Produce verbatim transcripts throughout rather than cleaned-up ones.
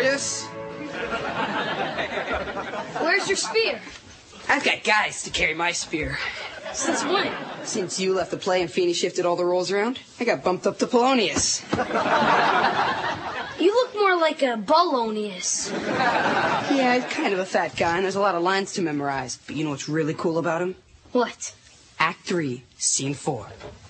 glorious? Where's your spear? I've got guys to carry my spear. Since when? Since you left the play and Feeney shifted all the roles around, I got bumped up to Polonius. You look more like a Bolognius. Yeah, he's kind of a fat guy, and there's a lot of lines to memorize. But you know what's really cool about him? What? Act three, scene four.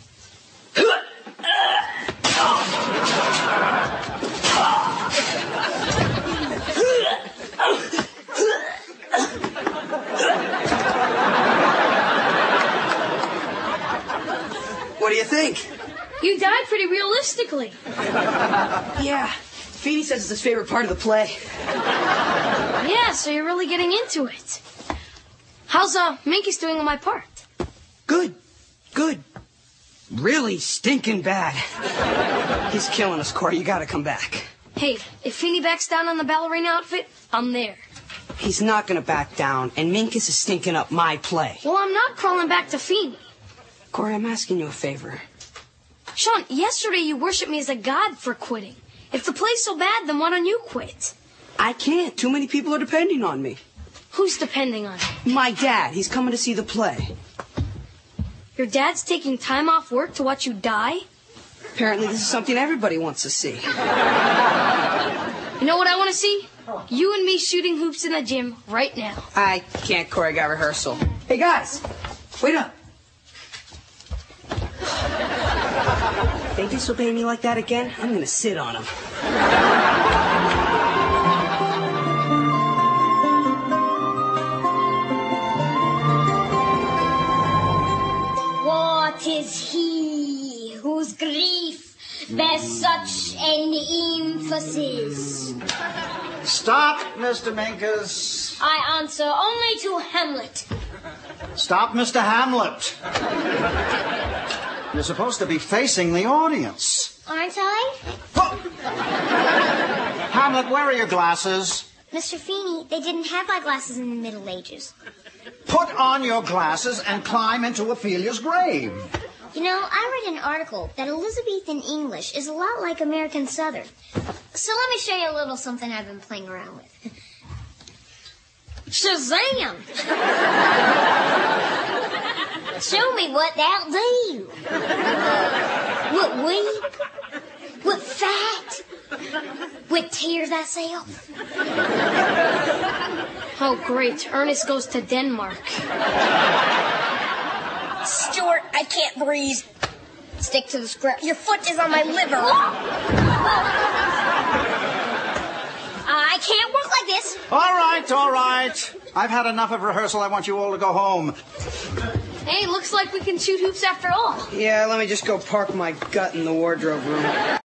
What do you think? You died pretty realistically. Yeah. Feeney says it's his favorite part of the play. Yeah, so you're really getting into it. How's uh Minkus doing on my part? Good. Good. Really stinking bad. He's killing us, Corey. You gotta come back. Hey, if Feeney backs down on the ballerina outfit, I'm there. He's not gonna back down, and Minkus is stinking up my play. Well, I'm not crawling back to Feeney. Corey, I'm asking you a favor. Sean, yesterday you worshipped me as a god for quitting. If the play's so bad, then why don't you quit? I can't. Too many people are depending on me. Who's depending on you? My dad. He's coming to see the play. Your dad's taking time off work to watch you die? Apparently this is something everybody wants to see. You know what I want to see? You and me shooting hoops in the gym right now. I can't, Corey. I got rehearsal. Hey, guys. Wait up. They disobey me like that again, I'm going to sit on them. What is he whose grief bears such an emphasis? Stop, Mister Minkus. I answer only to Hamlet. Stop, Mister Hamlet. You're supposed to be facing the audience. Aren't I? Oh. Hamlet, where are your glasses? Mister Feeney, they didn't have eyeglasses in the Middle Ages. Put on your glasses and climb into Ophelia's grave. You know, I read an article that Elizabethan English is a lot like American Southern. So let me show you a little something I've been playing around with. Shazam! Show me what they'll do. What weep? What fat? What tear thyself? Oh, great. Ernest goes to Denmark. Stuart, I can't breathe. Stick to the script. Your foot is on my liver. I can't work like this. All right, all right. I've had enough of rehearsal. I want you all to go home. Hey, looks like we can shoot hoops after all. Yeah, let me just go park my gut in the wardrobe room.